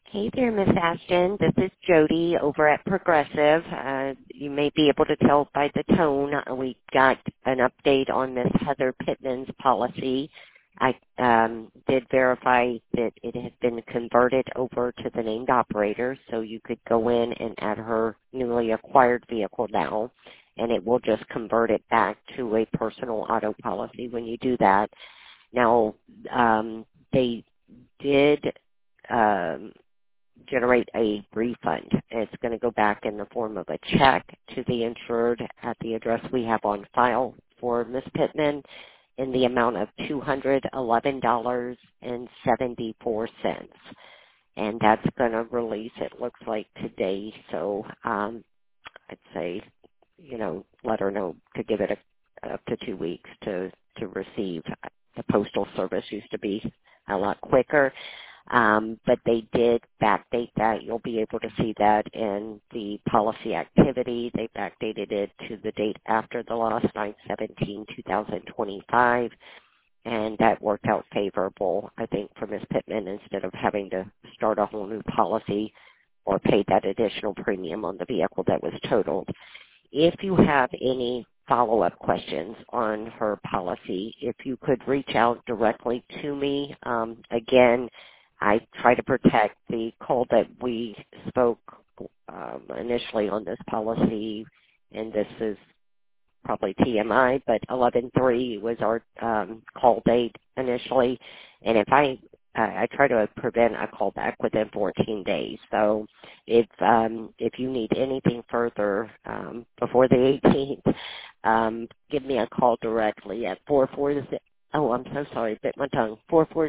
Hey there, Miss Ashton. This is Jody over at Progressive. You may be able to tell by the tone. We got an update on Miss Heather Pittman's policy. I did verify that it had been converted over to the named operator, so you could go in and add her newly acquired vehicle now, and it will just convert it back to a personal auto policy when you do that. Now, they did generate a refund. It's going to go back in the form of a check to the insured at the address we have on file for Ms. Pittman in the amount of $211.74. And that's going to release, it looks like, today. So I'd say, let her know to give it up to 2 weeks to receive. The postal service used to be a lot quicker. But they did backdate that. You'll be able to see that in the policy activity. They backdated it to the date after the loss, 9/17/2025, and that worked out favorable, I think, for Ms. Pittman instead of having to start a whole new policy or pay that additional premium on the vehicle that was totaled. If you have any follow-up questions on her policy, if you could reach out directly to me. Again, I try to protect the call that we spoke initially on this policy, and this is probably TMI, but 11/3 was our call date initially. And if I try to prevent a callback within 14 days. So if you need anything further before the 18th, give me a call directly at 440. Oh, I'm so sorry, bit my tongue.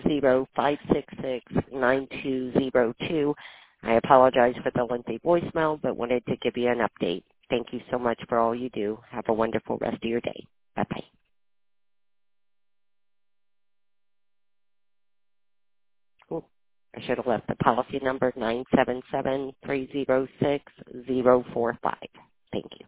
440-566-9202. I apologize for the lengthy voicemail, but wanted to give you an update. Thank you so much for all you do. Have a wonderful rest of your day. Bye-bye. Cool. I should have left the policy number 977-306-045. Thank you.